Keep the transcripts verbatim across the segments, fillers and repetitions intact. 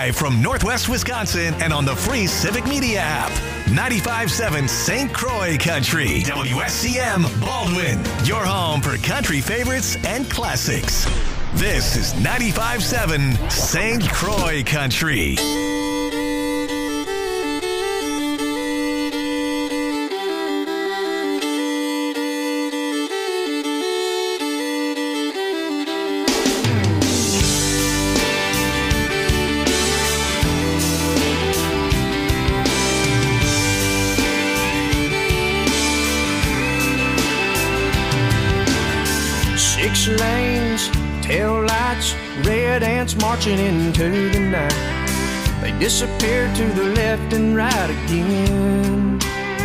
Live from Northwest Wisconsin and on the free Civic Media app. ninety-five point seven Saint Croix Country. W S C M Baldwin. Your home for country favorites and classics. This is ninety-five point seven Saint Croix Country. Six lanes, tail lights, red ants marching into the night. They disappear to the left and right again.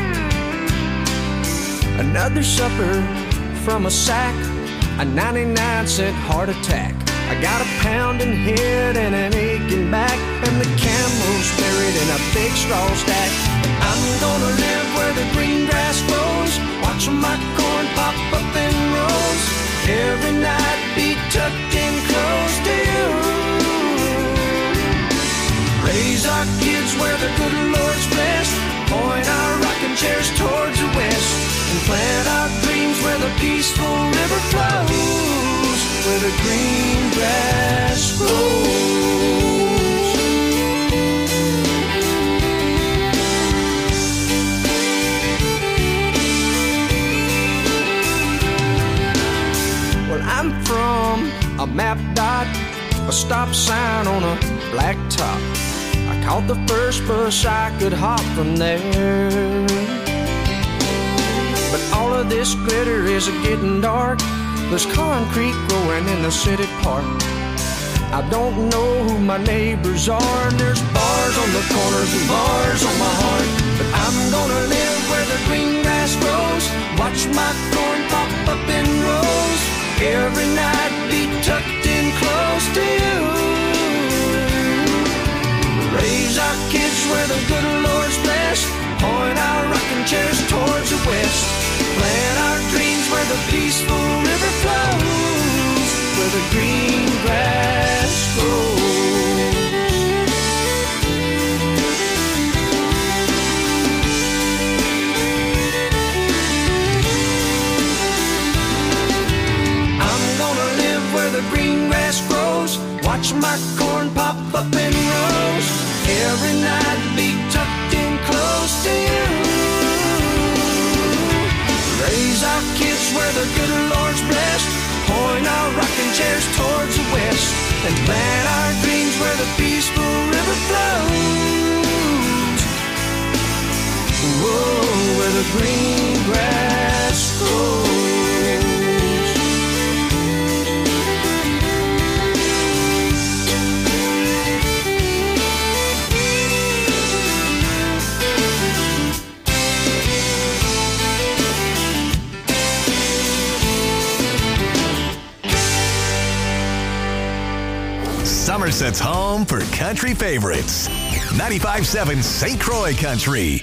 Another supper from a sack, a ninety-nine cent heart attack. I got a pounding head and an aching back, and the camel's buried in a big straw stack. I'm gonna live where the green grass grows, watching my corn pop up in rows. Every night be tucked in close to you. Raise our kids where the good Lord's blessed. Point our rocking chairs towards the west. And plant our dreams where the peaceful river flows, where the green grass grows. Well, I'm from a map dot, a stop sign on a black top. I caught the first bus I could hop from there. But all of this glitter is getting dark. There's concrete growing in the city park. I don't know who my neighbors are, and there's bars on the corners and bars on my heart. But I'm gonna live where the green grass grows, watch my corn pop up in rows. Every night be tucked in close to you. Raise our kids where the good Lord's blessed. Point our rocking chairs towards the west. Plant our dreams where the peaceful river flows, where the green grass grows. The green grass grows, watch my corn pop up in rows. Every night be tucked in close to you. Raise our kids where the good Lord's blessed. Point our rocking chairs towards the west. And plant our dreams where the peaceful river flows. Whoa, where the green grass grows. Somerset's home for country favorites. ninety-five point seven Saint Croix Country.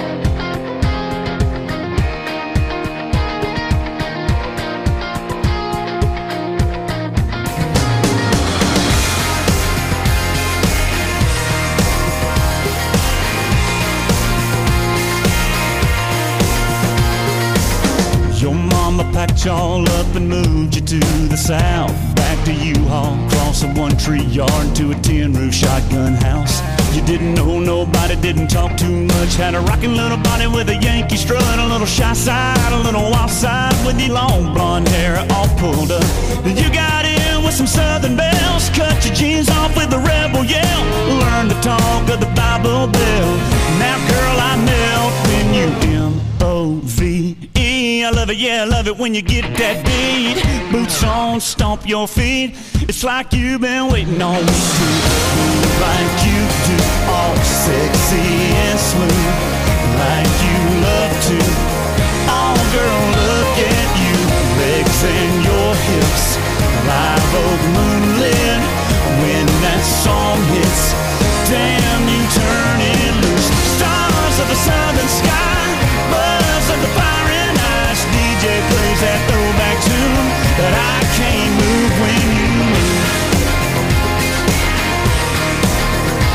Your mama packed y'all up and moved you to the south. Back to U-Haul, cross a one-tree yard to a tin-roof shotgun house. You didn't know nobody, didn't talk too much. Had a rockin' little body with a Yankee strut, a little shy side, a little wild side, with your long blonde hair all pulled up. Then you got in with some southern bells, cut your jeans off with a rebel yell. Learn to talk of the Bible Belt. Now, girl, I melt when you M O V E. I love it, yeah, I love it when you get that beat. Boots on, stomp your feet. It's like you've been waiting on me to move like you do, all sexy and smooth, like you love to. Oh, girl, look at you, legs and your hips, live oak moonlit. When that song hits, damn, you turn it loose. Stars of the southern sky, buzz of the fire and ice. D J plays that throwback tune that I can't move when you move.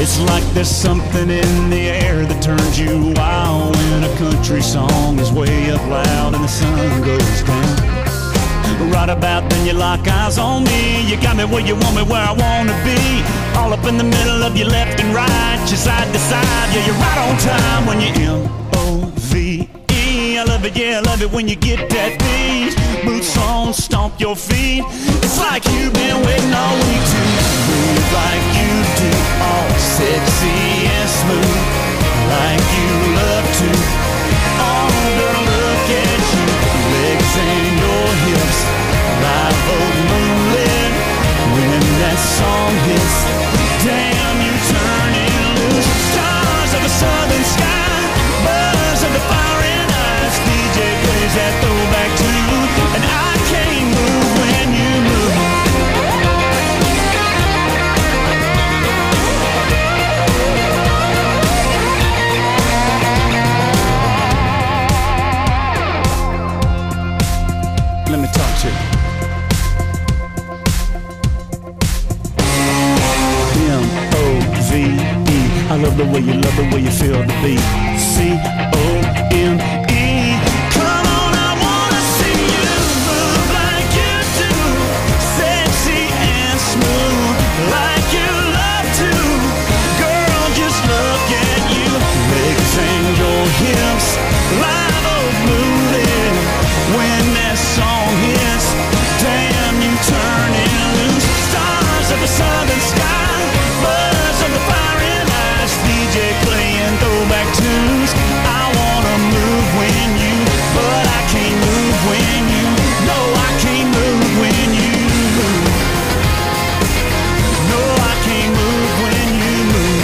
It's like there's something in the air that turns you wild when a country song is way up loud and the sun goes down. Right about then you lock eyes on me. You got me where you want me, where I want to be. All up in the middle of your left and right, your side to side. Yeah, you're right on time when you're M O V E. I love it, yeah, I love it when you get that beat. Boots on, stomp your feet. It's like you've been waiting all week to move like you do. All sexy and smooth, like you love to. Oh, girl, look at you. Legs and your hips, live old moonlit. When that song hits, damn, you turning loose. Stars of a southern sky, buzz of the fire and ice. D J plays that throwback tune, and I can't move when you move. Let me talk to you. M O V E. I love the way you love the way you feel the beat. C O M E. Come on, I wanna see you move like you do. Sexy and smooth, like you love to. Girl, just look at you. Legs and your hips, live old moving. When that song hits, damn, you turning loose. Stars of a southern sky, buzz of the fire and ice. D J playing throwback tunes. I wanna move when you, but I can't move when you. No, I can't move when you move. No, I can't move when you move.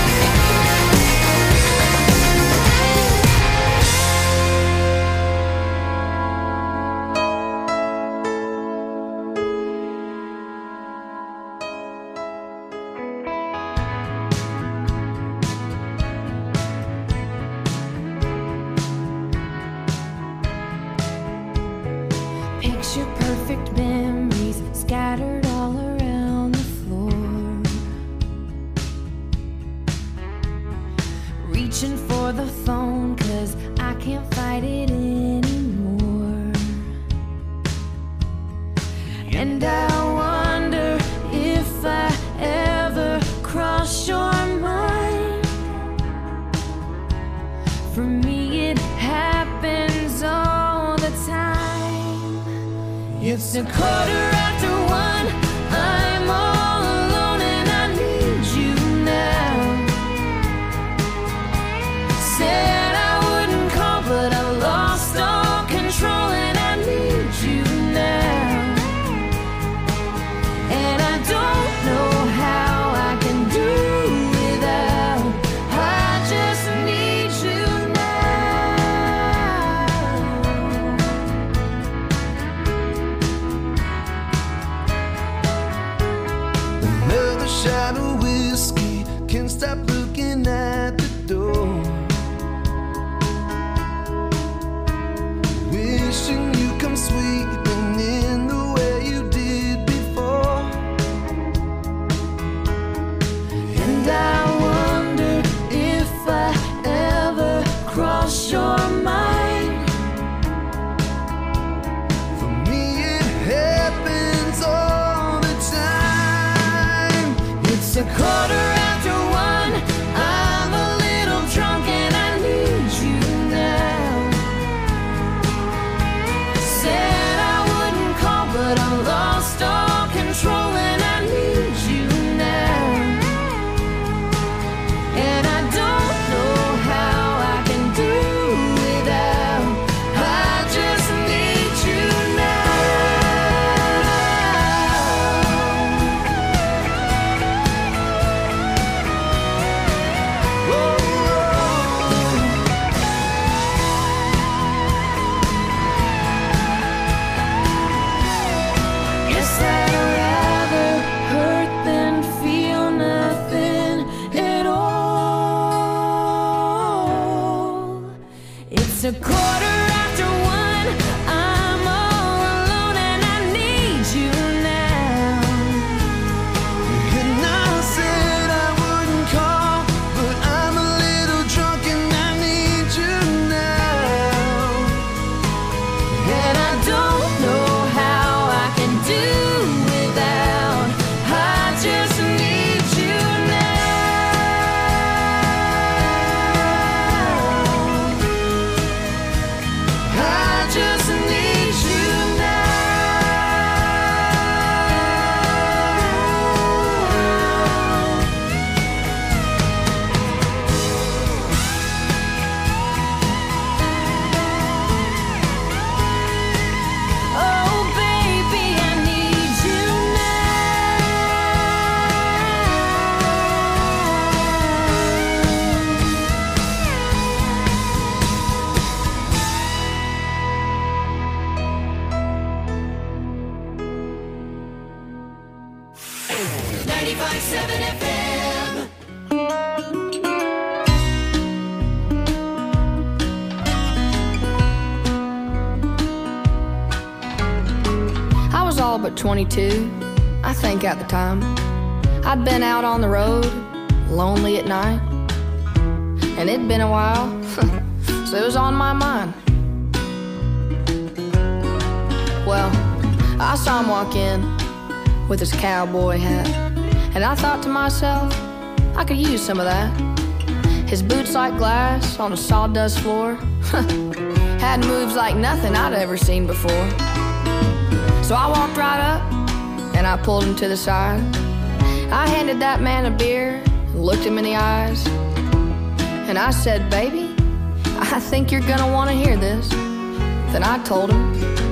Picture perfect memories scattered all around the floor. Reaching for the phone 'cause I can't fight it anymore. And I wonder if I ever cross your mind. For me it happens all the time. It's a quarter after one, I'm all alone and I need you now. Said I wouldn't call but I lost all control and I need you now. And I don't know how I can do without. I just need you now. Another shot of whiskey, can't stop looking at the door. Wishing you come sweeping in the way you did before. And I wonder if I ever cross your mind. For me it happens all the time. It's a quarter after one, I'm a little drunk and I need you now. Said I wouldn't call but I lost all control and I need you now. And I don't know how I can do without. I just need you now. Guess I'd rather hurt than feel nothing at all. It's a quarter after one, I'm all alone and I need you now. And I said I wouldn't call ninety-five point seven F M. I was all but twenty-two, I think at the time. I'd been out on the road, lonely at night, and it'd been a while, so it was on my mind. Well, I saw him walk in with his cowboy hat, and I thought to myself, I could use some of that. His boots like glass on a sawdust floor had moves like nothing I'd ever seen before. So I walked right up and I pulled him to the side. I handed that man a beer and looked him in the eyes, and I said, baby, I think you're gonna want to hear this. Then I told him,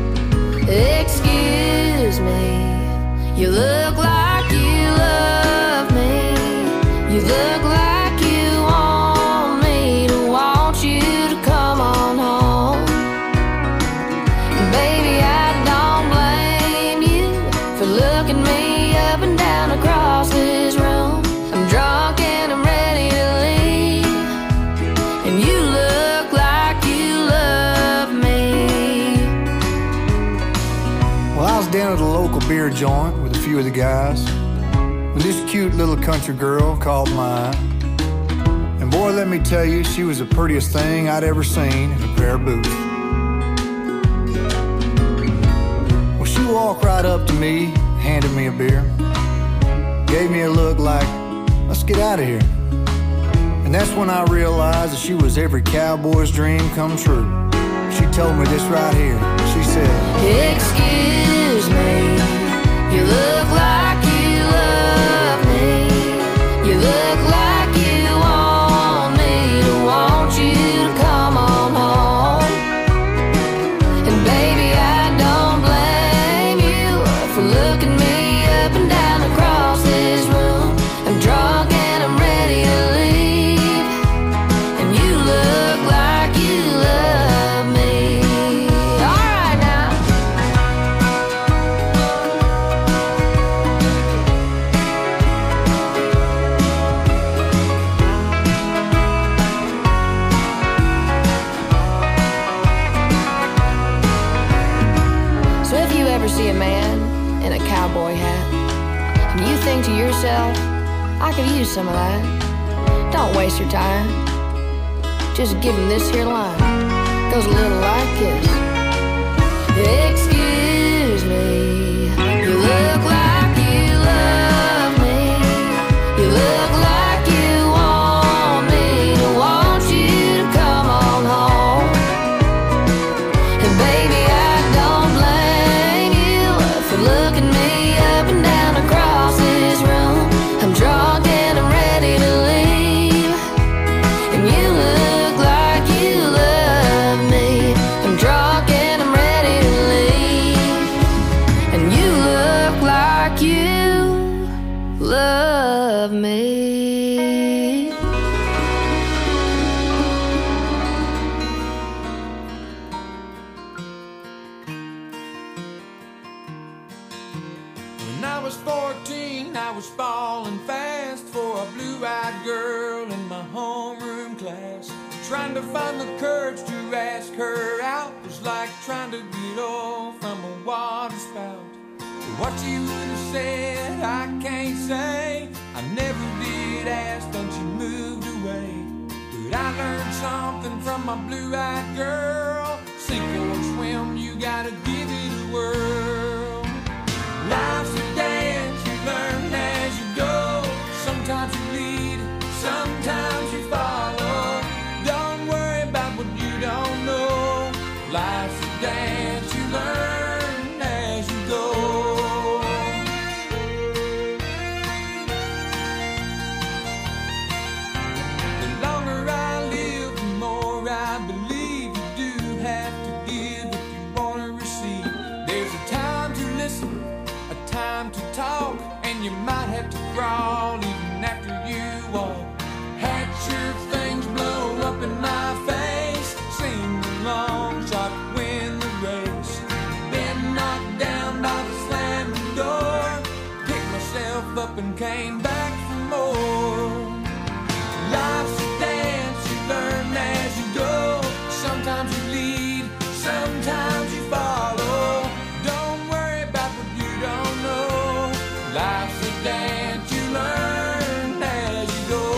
excuse me, you look like you love me. You look like you want me to want you to come on home. And baby, I don't blame you for looking me up and down across this room. I'm drunk and I'm ready to leave, and you look like you love me. Well, I was down at a local beer joint with a few of the guys when this cute little country girl caught my eye. And boy, let me tell you, she was the prettiest thing I'd ever seen in a pair of boots. Well, she walked right up to me, handed me a beer, gave me a look like, let's get out of here. And that's when I realized that she was every cowboy's dream come true. She told me this right here. She said, excuse me, you look like you love me. You look like you want me to want you to come on home. And baby, I don't blame you for looking me up and down across this room. I'm drunk and I'm ready to leave, and you look like you love me. All right now. So if you ever see a man in a cowboy hat, and you think to yourself, I could use some of that, don't waste your time. Just give him this here line. Goes a little like this. Excuse me, you look like you love me. You look like you want me to want you to come on home. And baby, I don't blame you for looking me up and down across this room. I'm drunk and I'm ready to leave, and you look like you love me. I'm drunk and I'm ready to leave, and you look like you love me. When I was fourteen, I was falling fast for a blue-eyed girl in my homeroom class. Trying to find the courage to ask her out was like trying to get oil from a water spout. What you would have said, I can't say. I never did ask, then she moved away. But I learned something from my blue-eyed girl. Sink or swim, you gotta give it a whirl. Life's a dance, you learn as you go. Sometimes you lead, sometimes you follow. Don't worry about what you don't know. Life's a dance, you learn as you go. The longer I live, the more I believe you do have to give if you want to receive. There's a time to listen, a time to talk, and you might have to crawl even after you walk. Had your things blow up in my face, sing the long shot, win the race. Been knocked down by the slamming door, pick myself up and and came back for more. Life's a dance, you learn as you go. Sometimes you lead, sometimes you follow. Don't worry about what you don't know. Life's a dance, you learn as you go.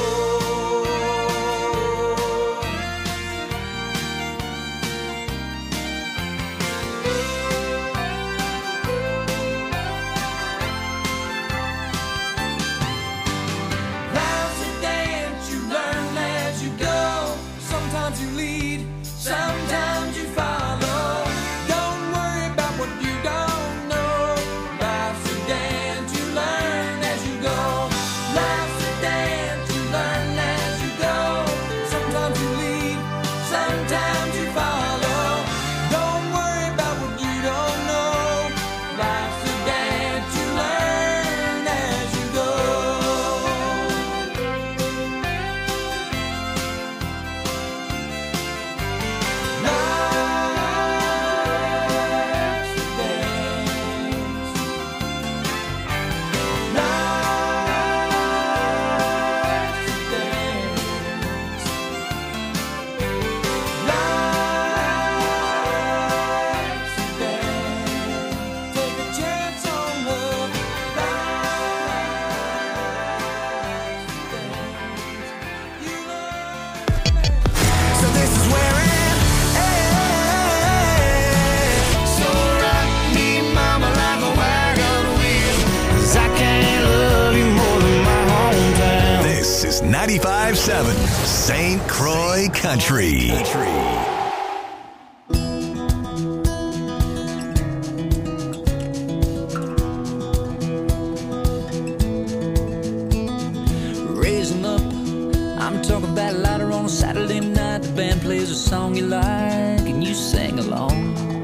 Life's a dance, you learn as you go. Sometimes you lead, sometimes you follow. Don't worry about what you don't know. Life's a dance, you learn as you go. Life's a dance, you learn as you go. Sometimes you lead, sometimes you follow. Don't worry about what you don't know. Life's a dance, you learn as you go. So this is where it ends. So rock me, mama, like a wagon wheel, 'cause I can't love you more than my hometown. This is ninety-five point seven Saint Croix Country. Raise 'em up. I'm talking about later on a Saturday night. The band plays a song you like and you sing along.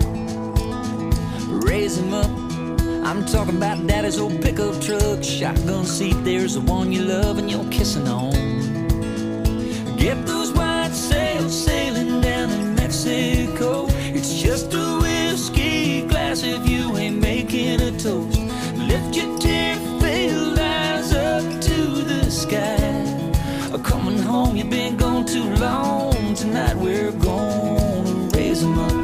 Raise 'em up. I'm talking about daddy's old pickup truck, shotgun seat. There's the one you love and you're kissing on. Get those white sails sailing down in Mexico. It's just a whiskey glass if you ain't making a toast. Lift your tear-filled eyes up to the sky. Coming home, you've been gone too long. Tonight we're gonna raise 'em up.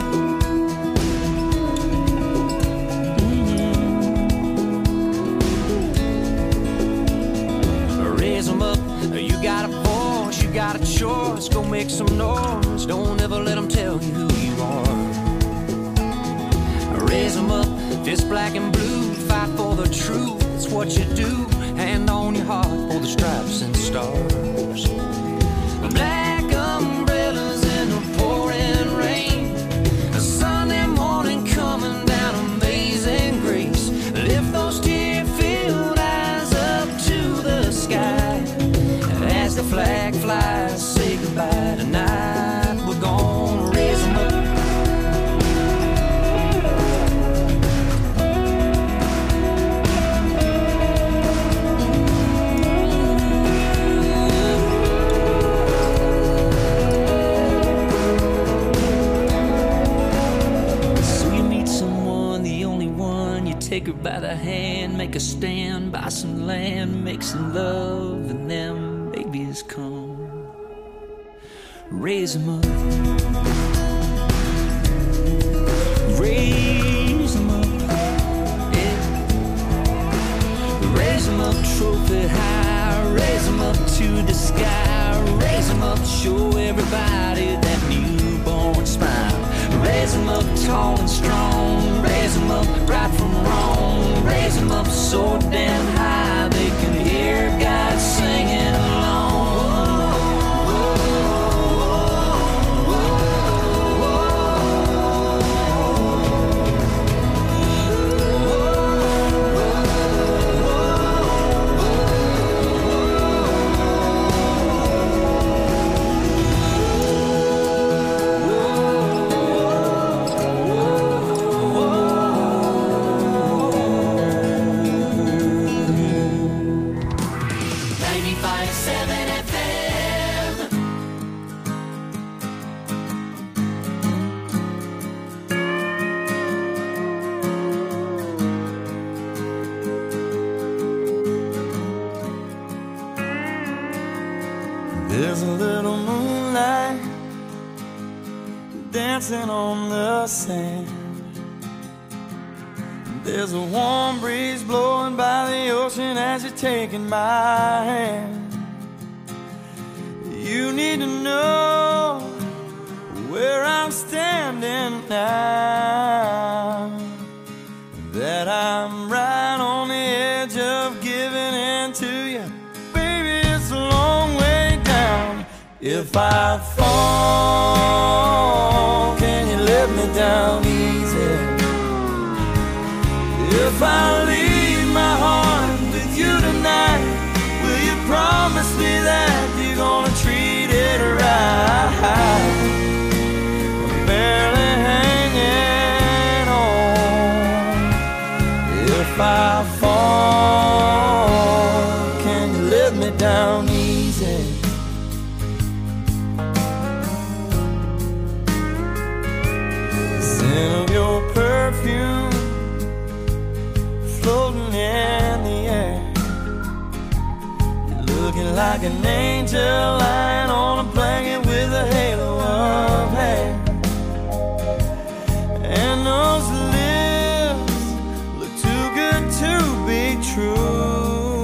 Mm-hmm. Raise 'em up. You got a voice, you got a choice. Go make some noise. Don't ever let 'em tell you who you are. Raise 'em up. Fist black and blue. Fight for the truth. It's what you do. Hand on your heart for the stripes and stars. Black umbrellas in the pouring rain. A Sunday morning coming down Amazing Grace. Lift those tear-filled eyes up to the sky. As the flag flies, say goodbye tonight. We're gonna raise 'em up. Take her by the hand, make a stand, buy some land, make some love, and them babies come. Raise 'em up. Raise 'em up. Yeah. Raise 'em up, trophy high. Raise 'em up to the sky. Raise 'em up, show everybody that newborn smile. Raise 'em up tall and strong. Raise 'em up right from wrong. Raise 'em up so damn high they can hear God singing along. There's a little moonlight dancing on the sand. There's a warm breeze blowing by the ocean as you're taking my hand. You need to know where I'm standing now, that I'm right on the edge of giving in to you. Baby, it's a long way down. If I fall, can you let me down easy? If I leave my heart with you tonight, will you promise me that you're gonna treat it right? I'm barely hanging on. If I fall, can you let me down easy? The scent of your perfume floating in the air. You're looking like an angel lying on a blanket with a halo of hair. And those lips look too good to be true.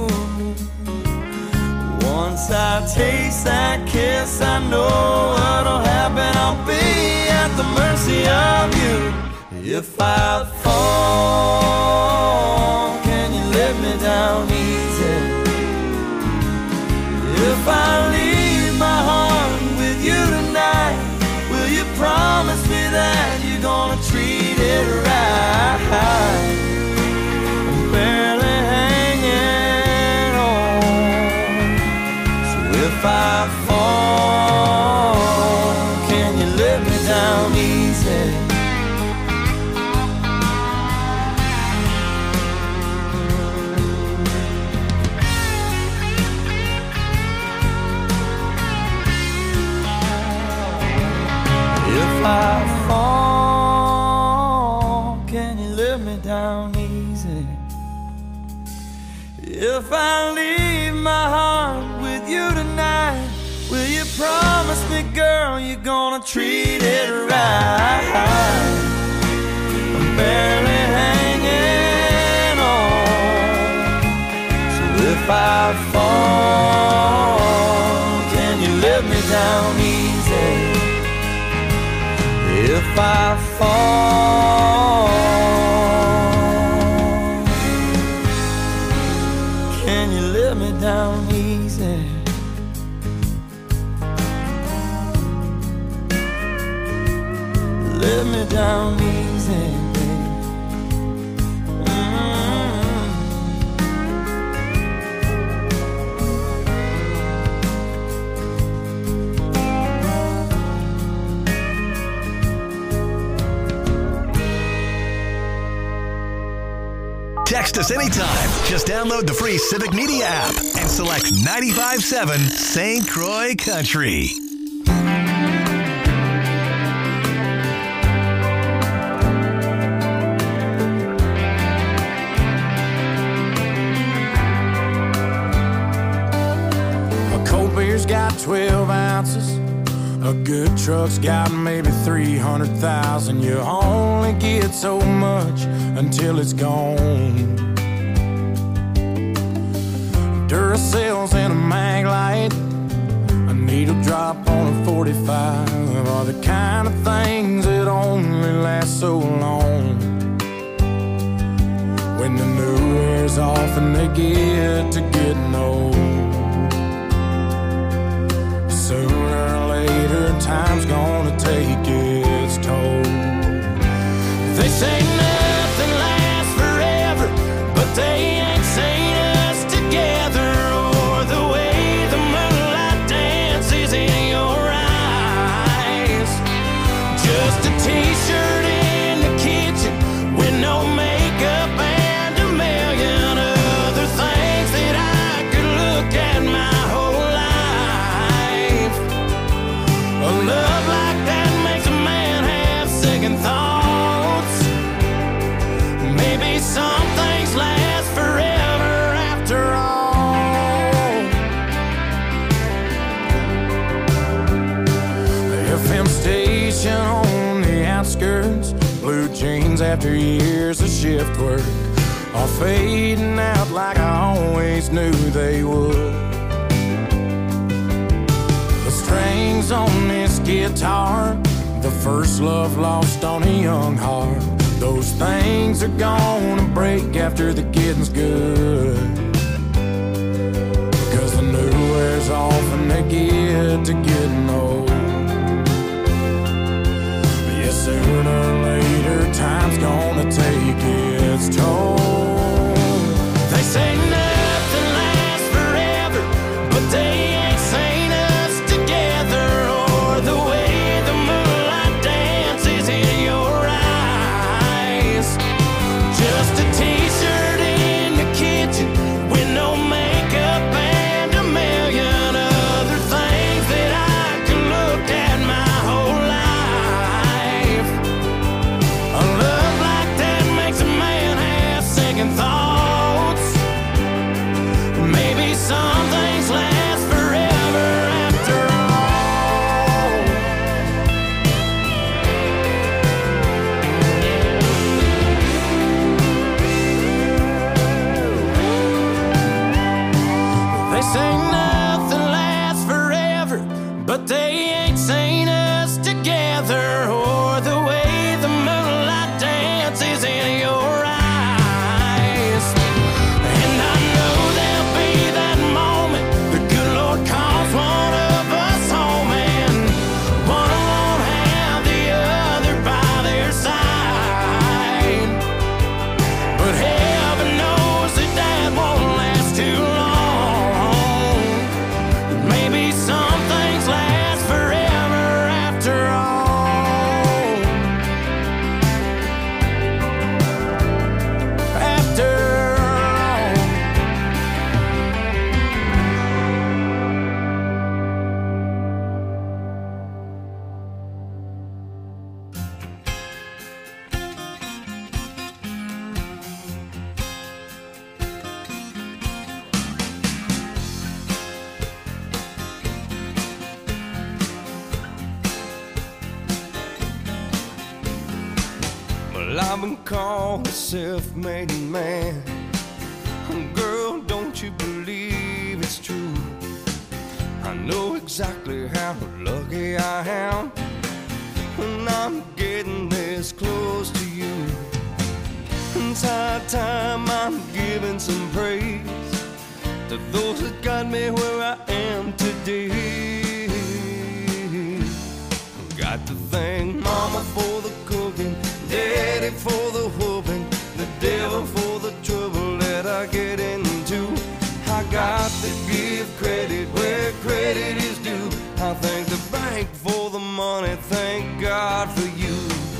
Once I taste that kiss, I know what'll happen. I'll be at the mercy of you. If I fall, can you let me down easy? If I leave my heart with you tonight, will you promise me that you're gonna treat it right? I'm barely hanging on. So if I fall, can you let me down easy? If I fall, can you let me down easy? If I leave my heart with you tonight, will you promise me, girl, you're gonna treat it right? I'm barely hanging on. So if I fall, can you let me down easy? If I fall, can you let me down easy? Let me down easy, baby. Mm-hmm. Text us anytime. Just download the free Civic Media app and select ninety-five point seven Saint Croix Country. A cold beer's got twelve ounces. A good truck's got maybe three hundred thousand. You only get so much until it's gone. Duracells and a mag light, a needle drop on a forty-five are the kind of things that only last so long. When the new wears off and they get to getting old, sooner or later time's gonna take its toll. They say nothing lasts forever, but they ain't seen us together, or the way the moonlight dances in your eyes. Just a t-shirt in the kitchen with no makeup and a million other things that I could look at my whole life. A love like that makes a man have second thoughts. after years of shift work are fading out like I always knew they would. The strings on this guitar, the first love lost on a young heart, those things are gonna break after the getting's good. Because the new wears off and they get to getting old. But yeah, sooner or later, time's gonna take its toll. They say nothing lasts forever, but they ain't seen us together, or the way the moonlight dances in your eyes. Just a t-shirt in the kitchen with no makeup and a million other things that I could look at my whole life. A love like that makes a man have second thoughts. Maybe some things last forever after all. They say nothing lasts forever, but they ain't seen us together, or the way the moonlight dances in your eyes. And I know there'll be that moment the good Lord calls one of us home, and one won't have the other by their side. But heaven knows that that won't last too long. Maybe some things last forever after all. After all. Well, I've been called a self-made man. Girl, don't you believe it's true? I know exactly how lucky I am when I'm getting this close to you. It's high time I'm giving some praise to those that got me where I am today. Got to thank Mama for the cooking, Daddy for the whooping, the devil for the trouble that I get into. I got to give credit where credit is due. I thank the bank for the money, thank God for you.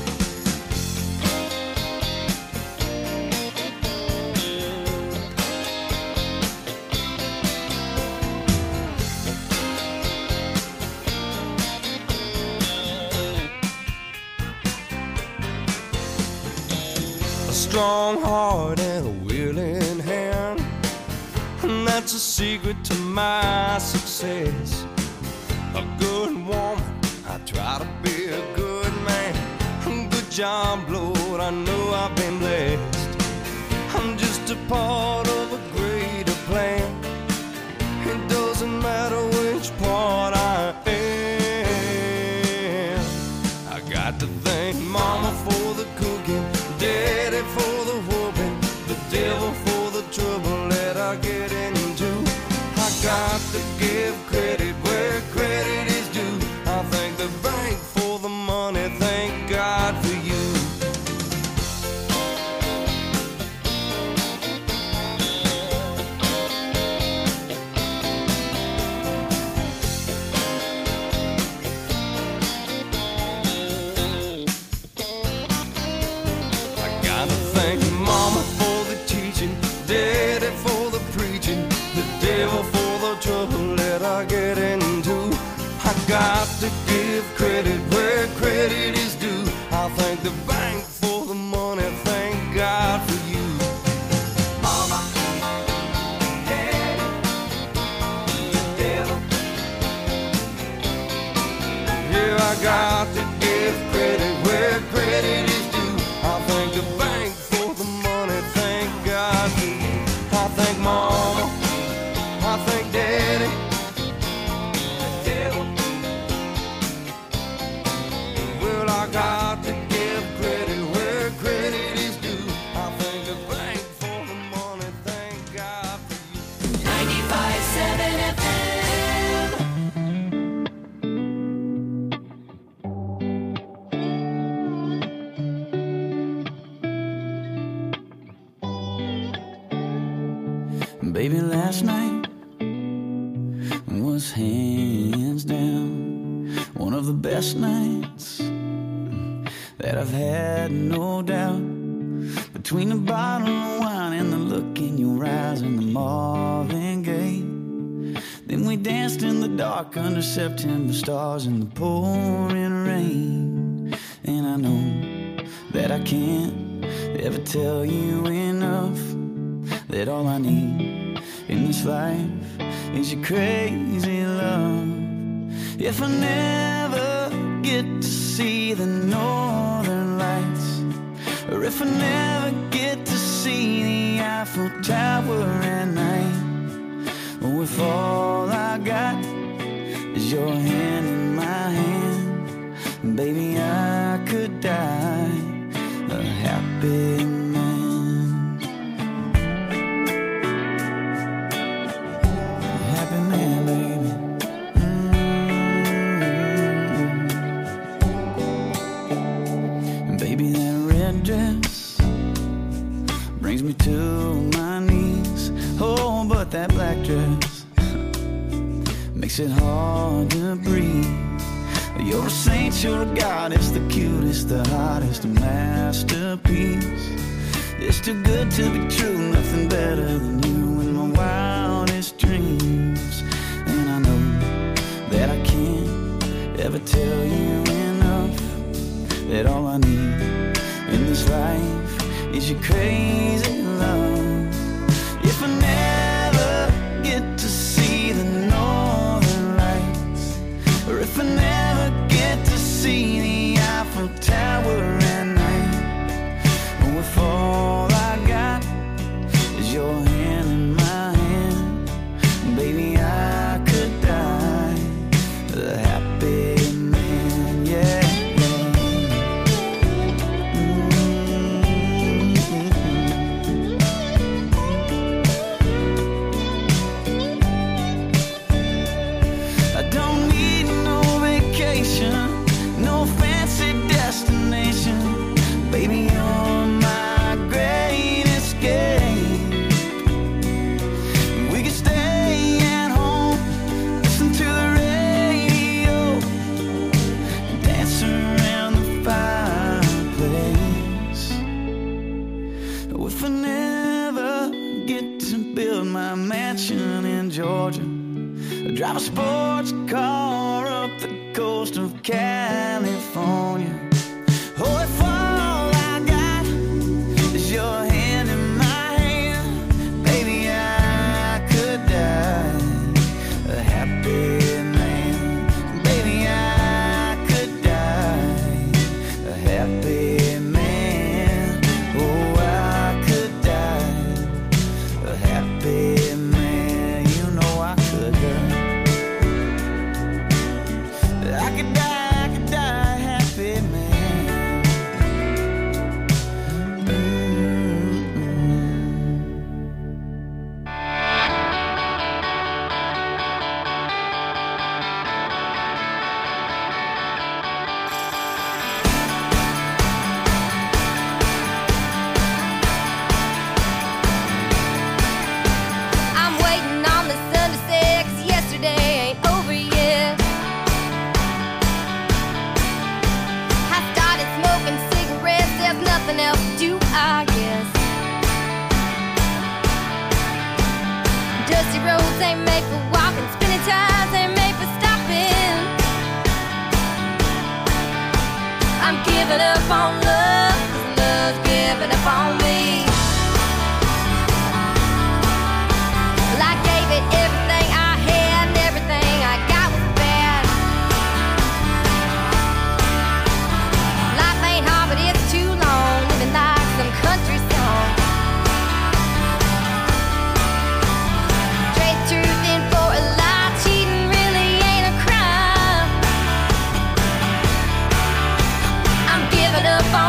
A strong heart and a willing hand, and that's a secret to my success. A good woman, I try to be a good man. Good job, Lord, I know I've been blessed. I'm just a part of a greater plan. It doesn't matter which part I am. I got to thank Mama for the cooking, Daddy for the whooping, the devil for the trouble that I get into. I got to give credit where credit is due. I thank the bank for the money, thank God for you. Thank Mama for the teaching, Daddy for the preaching, the devil for the trouble that I get into. I got to give credit where credit is due. I thank the bank for the money, thank God for you. Mama, Daddy, the devil. Yeah, I got to give credit where credit is due. I thank the Baby, last night was hands down one of the best nights that I've had, no doubt. Between the bottle of wine and the look in your eyes and the Marvin Gaye, then we danced in the dark under September stars in the pouring rain. And I know that I can't ever tell you enough that all I need in this life is your crazy love. If I never get to see the northern lights, or if I never get to see the Eiffel Tower at night, or if all I got is your hand in my hand, baby, I could die a happy man. Happy man, baby. Mm-hmm. Baby, that red dress brings me to my knees. Oh, but that black dress makes it hard to breathe. You're a saint, you're a goddess, the cutest, the hottest, a masterpiece. It's too good to be true, nothing better than you in my wildest dreams. And I know that I can't ever tell you enough that all I need in this life is your crazy love. If I never get to see the northern lights, or if I never get to see the Eiffel Tower at night, or if all I got is your hand in my hand, baby, I could die a happy man, yeah. No fancy destination, baby, you're my great escape. We could stay at home, listen to the radio, dance around the fireplace. If I never get to build my mansion in Georgia, drive a sports car up the coast of California, oh, if all I got is your hand in my hand, baby, I could die a happy man. Baby, I could die a happy man. Oh, I could die a happy man. You know I could die. I could die, I could die happy, man. I'm waiting on the sun to set, 'cause yesterday ain't over yet. I started smoking cigarettes, there's nothing else to do, I guess. Dusty roads ain't made for walking, spinning tires ain't made for stopping. I'm giving up on love, 'cause love's giving up on me. Well, I gave it everything I had, and everything I got was bad. Life ain't hard, but it's too long, living like some country song. Trade truth in for a lie, cheating really ain't a crime. I'm giving up on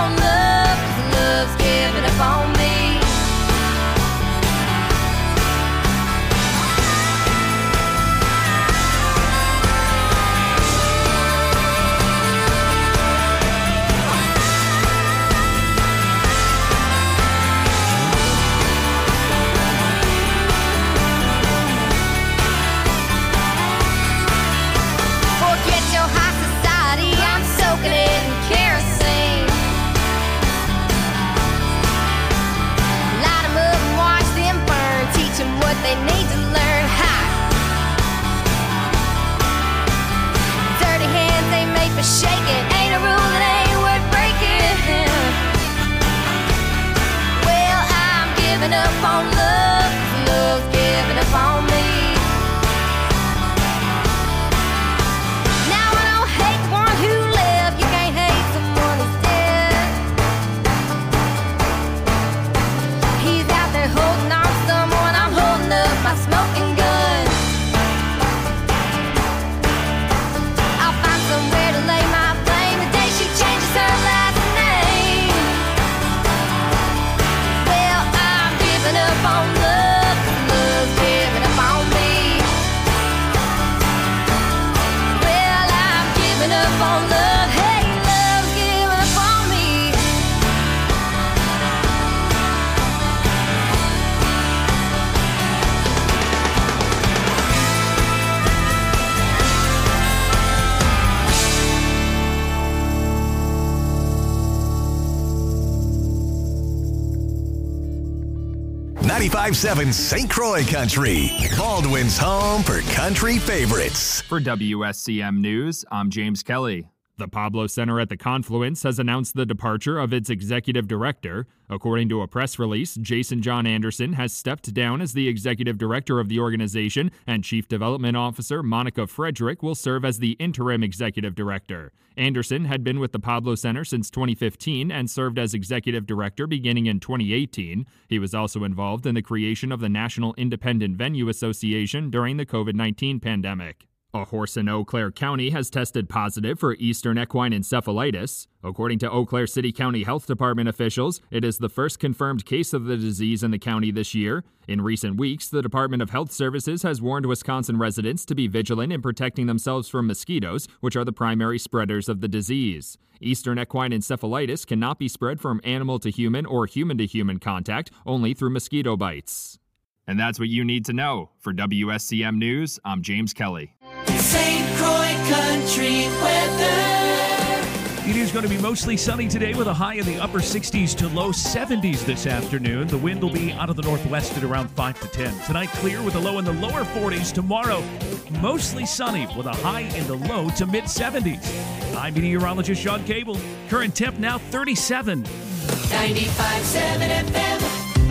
ninety-five point seven Saint Croix Country, Baldwin's home for country favorites. For W S C M News, I'm James Kelly. The Pablo Center at the Confluence has announced the departure of its executive director. According to a press release, Jason John Anderson has stepped down as the executive director of the organization, and Chief Development Officer Monica Frederick will serve as the interim executive director. Anderson had been with the Pablo Center since twenty fifteen and served as executive director beginning in twenty eighteen. He was also involved in the creation of the National Independent Venue Association during the covid nineteen pandemic. A horse in Eau Claire County has tested positive for Eastern equine encephalitis. According to Eau Claire City County Health Department officials, it is the first confirmed case of the disease in the county this year. In recent weeks, the Department of Health Services has warned Wisconsin residents to be vigilant in protecting themselves from mosquitoes, which are the primary spreaders of the disease. Eastern equine encephalitis cannot be spread from animal to human or human to human contact, only through mosquito bites. And that's what you need to know. For W S C M News, I'm James Kelly. Saint Croix Country weather. It is going to be mostly sunny today with a high in the upper sixties to low seventies this afternoon. The wind will be out of the northwest at around five to ten. Tonight clear with a low in the lower forties. Tomorrow mostly sunny with a high in the low to mid seventies. I'm meteorologist Sean Cable. Current temp now thirty-seven. ninety-five point seven F M.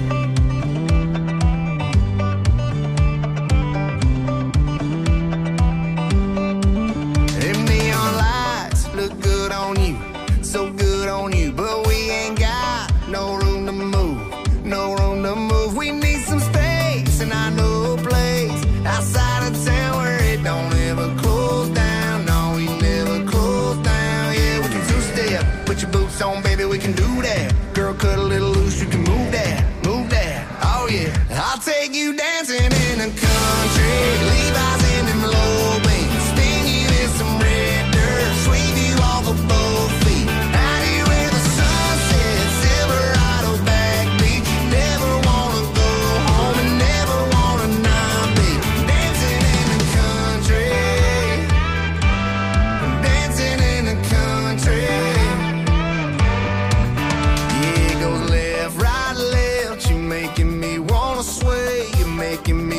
So good on you, but we ain't got no room to move, no room to move. We need some space, and I know a place outside of town where it don't ever close down. No, we never close down. Yeah, we can two-step, put your boots on, baby, we can do that. Girl, cut a little loose, you can move that, move that. Oh yeah, I'll take you dancing in the country, Levi's in them low beams, spin you in some red dirt, sweep you off of both feet. Making me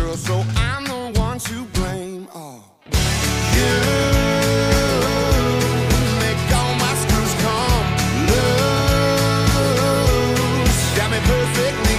girl, so I'm the one to blame. Oh, you make all my screws come loose. Got me perfectly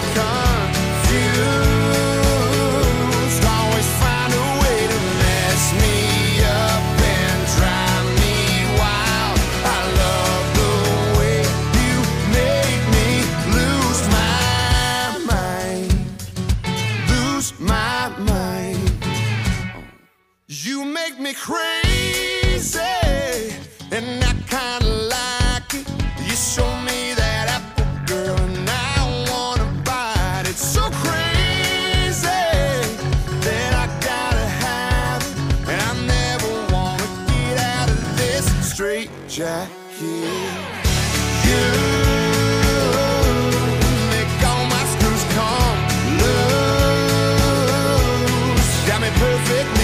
confused. Always find a way to mess me up and drive me wild. I love the way you make me lose my mind. Lose my mind. You make me crazy, and I kinda like it. You show me that apple, girl, and I wanna bite it. So crazy that I gotta have it, and I never wanna get out of this straight jacket. You make all my screws come loose. Got me perfectly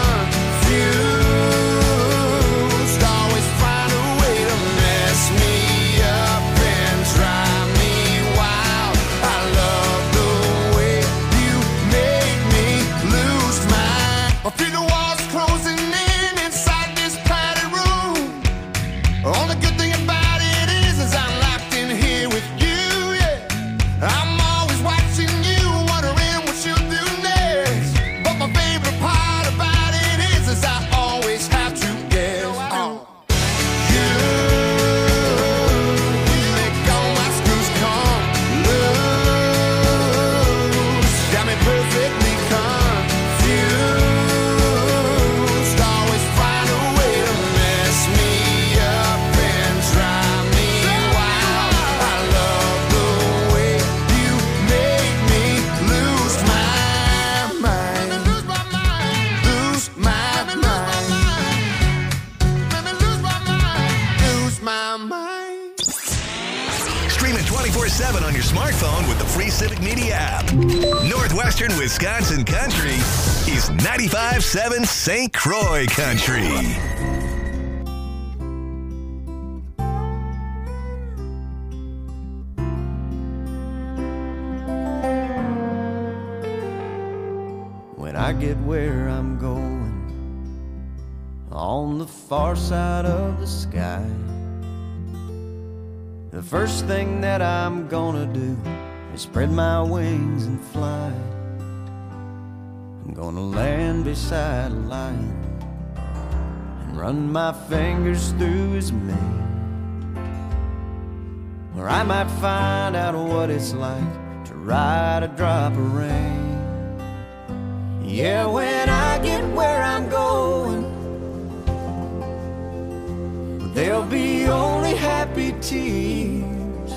confused. Always find a way to mess me up and drive me wild. I love the way you make me lose my. I feel the walls closing in inside this padded room. Only good thing about it is, is I'm locked in here with you, yeah. I'm always watching you, wondering what you'll do next. But my favorite part about it is, is I always have to guess. Oh, you make all my screws come loose. Got me perfectly confused. Always find a way to mess me up and drive me wild. I love the way you make me lose my mind. Lose my mind. Lose my mind. Lose my mind. Stream it twenty-four seven on your smartphone with the free Civic Media app. Northwestern Wisconsin Country is ninety-five seven Saint Croix Country. When I get where I'm going, on the far side of the sky, the first thing that I'm gonna do is spread my wings and fly. I'm gonna land beside a lion and run my fingers through his mane, or I might find out what it's like to ride a drop of rain. Yeah, when I get where I'm going, there'll be only happy tears.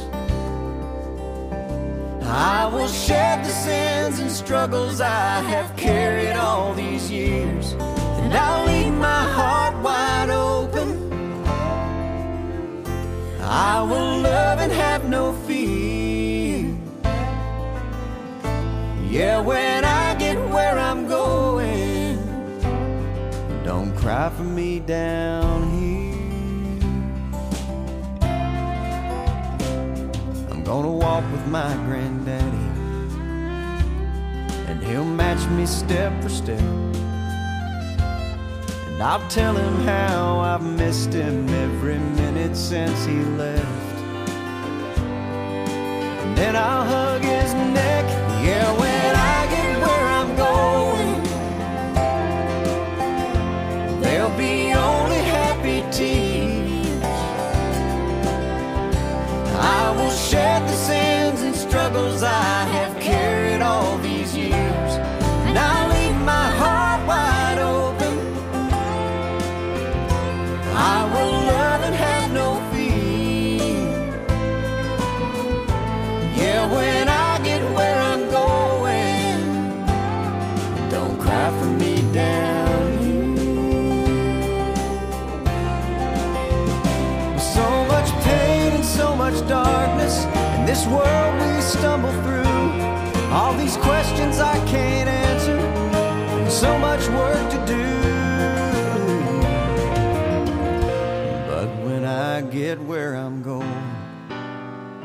I will shed the sins and struggles I have carried all these years, and I'll leave my heart wide open. I will love and have no fear. Yeah, when I get where I'm going, don't cry for me down here. I'm gonna walk with my granddaddy, and he'll match me step for step, and I'll tell him how I've missed him every minute since he left. And then I'll hug his neck. Yeah, when I get where I'm going, there'll be only happy tears. I will shed the sins and struggles I have carried all these years, and I'll leave my heart wide open. I will love and have no fear. Yeah, when I get where I'm going, don't cry for me down here. So much pain and so much darkness in this world we stumble through. All these questions I can't answer, and so much work to do. But when I get where I'm going,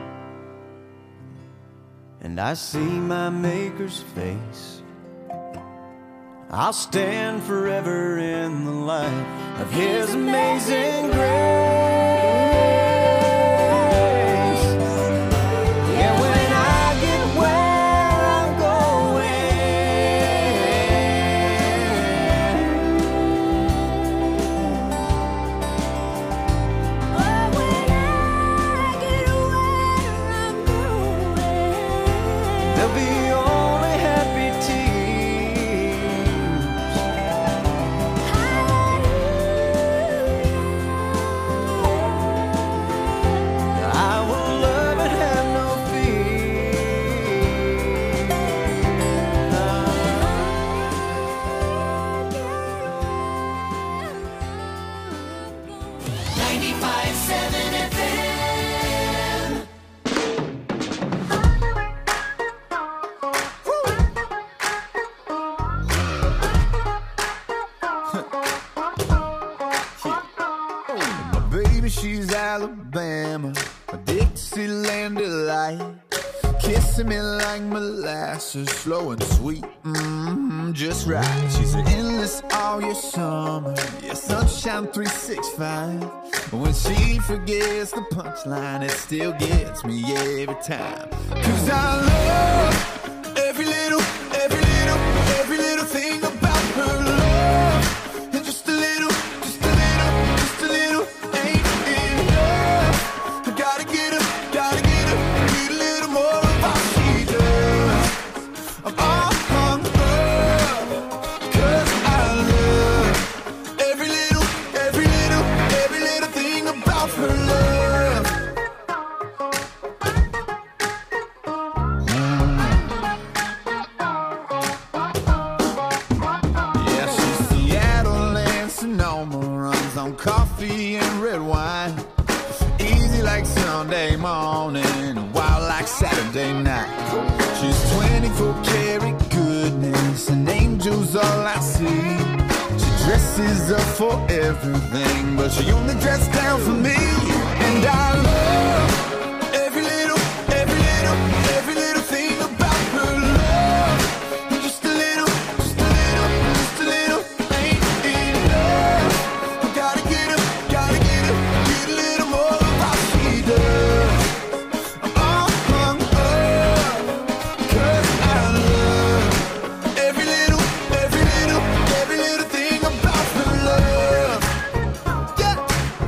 and I see my Maker's face, I'll stand forever in the light of His amazing grace. Yeah, when I get where I'm going, there'll be only happy tears. I will love and have no ninety-five seven F M. My baby, she's Alabama, a Dixieland delight. Kissing me like molasses, slow and sweet, mm-hmm, just right. She's an endless all year summer, yeah, sunshine three sixty-five. When she forgets the punchline, it still gets me every time. Cause I love every little, every little, every little thing about her love. And just a little, just a little, just a little ain't enough. I gotta get her, gotta get her, need a little more of what she does. I'm all hung up, cause I love every little, every little, every little thing about her love. Yeah, she's Seattle and Sonoma, runs on coffee and red wine. Easy like Sunday morning, wild like Saturday night. She's twenty-four karat goodness, and angels all I see. She dresses up for everything, but she only dresses down for me. And I love every little, every little, every little thing about her love. And just a little, just a little, just a little ain't enough. I gotta get her, gotta get her, get a little more of what she does. I'm all hung up, cause I love every little, every little, every little thing about her love. Yeah.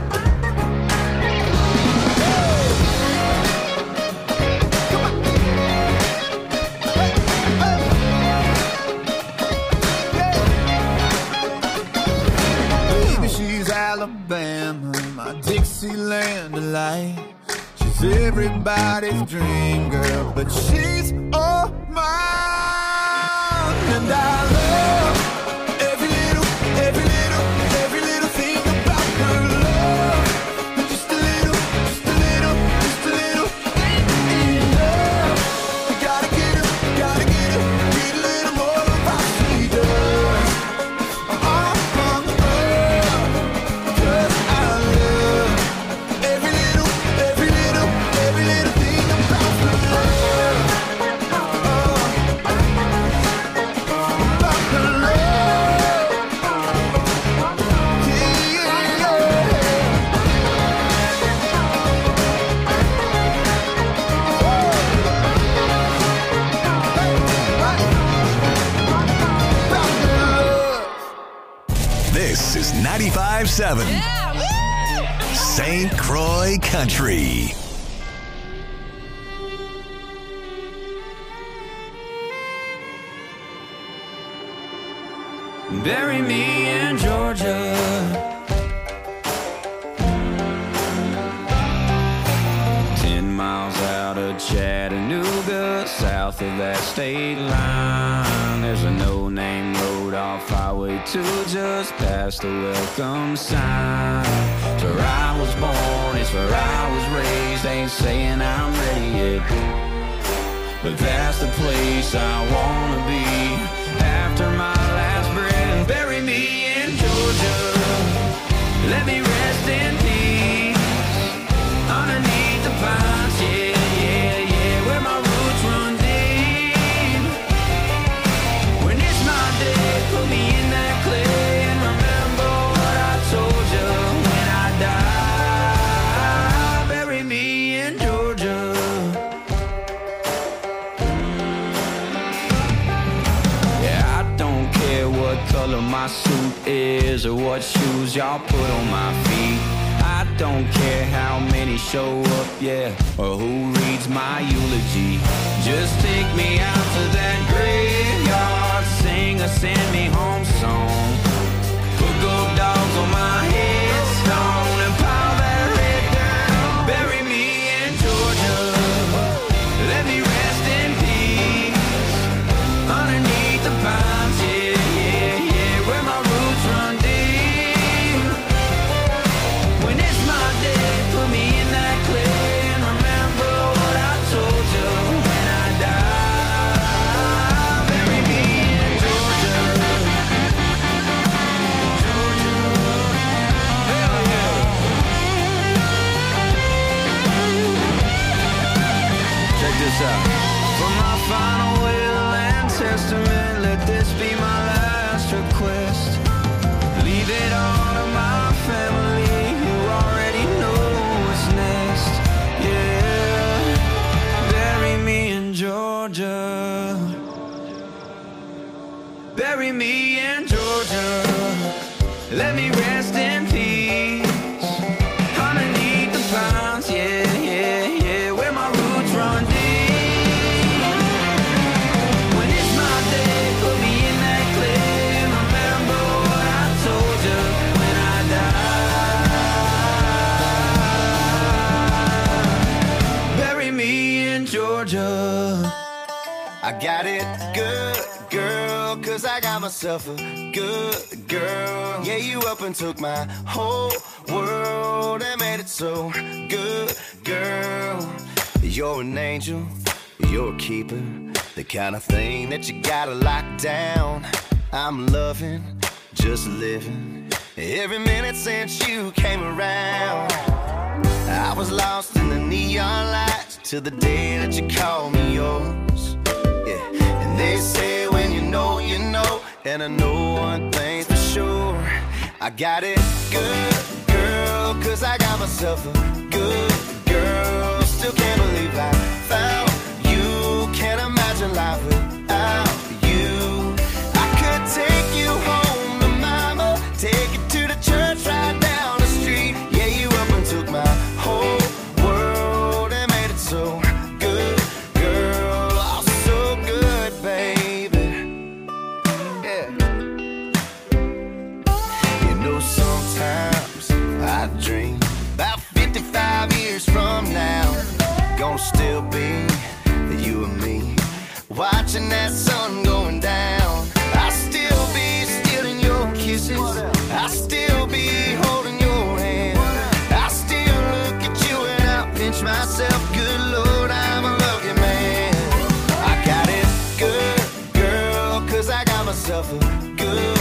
Baby, she's Alabama, my Dixieland delight. She's everybody's dream girl, but she's all mine. And I love every little, every little, every little thing about her love. And just a little, just a little, just a little ain't enough. I gotta get her, gotta get her, get a little more of what she does. I'm all hung up, cause I love every little, every little, every little thing about her love. About her love. Yeah, This is ninety-five seven Saint Croix Country. Bury me in Georgia. Ten miles out of Chattanooga, south of that state line, there's a no-name road off Highway two, just past the welcome sign. It's where I was born, it's where I was raised. Ain't saying I'm ready yet, but that's the place I wanna be after my last breath. Bury me in Georgia, let me rest in peace underneath the pines. Yeah, yeah, yeah, where my roots run deep. When it's my day, put me color my suit is or what shoes y'all put on my feet. I don't care how many show up, yeah, or who reads my eulogy. Just take me out to that graveyard, sing a send me home song. Put gold dogs on my headstone and pile that red down. Bury me in Georgia, let me rest in peace underneath the pines, yeah, yeah, yeah, where my roots run deep. When it's my day, put me in that clay and remember what I told you when I die. Bury me in Georgia, Georgia, hell yeah. Check this out. For my final will and testament, let this be my last request. Leave it all to my family who already know what's next. Yeah, bury me in Georgia. Bury me in Georgia. Let me rest in peace underneath the pines. Yeah, yeah, yeah, where my roots run deep. When it's my day, put me in that clay and remember what I told you when I die. Bury me in Georgia. I got it good, girl, cause I got myself a good girl. Yeah, you up and took my whole world and made it so good, girl. You're an angel, you're a keeper, the kind of thing that you gotta lock down. I'm loving, just living, every minute since you came around. I was lost in the neon lights till the day that you called me yours. Yeah, and they say when you know, you know, and I know one thing's for sure. I got it good, girl, cause I got myself a good girl. Still can't believe I found you, can't imagine life without you. I could take you home to mama, take you to the church right down the street. Yeah, you up and took my whole world and made it so good, girl. Oh, so good, baby. Yeah. You know, sometimes I dream about fifty-five years from now, gonna still be you and me, watching that sun going down. I'll still be stealing your kisses, I'll still be holding your hand. I'll still look at you and I'll pinch myself. Good Lord, I'm a lucky man. I got it good, girl, cause I got myself a good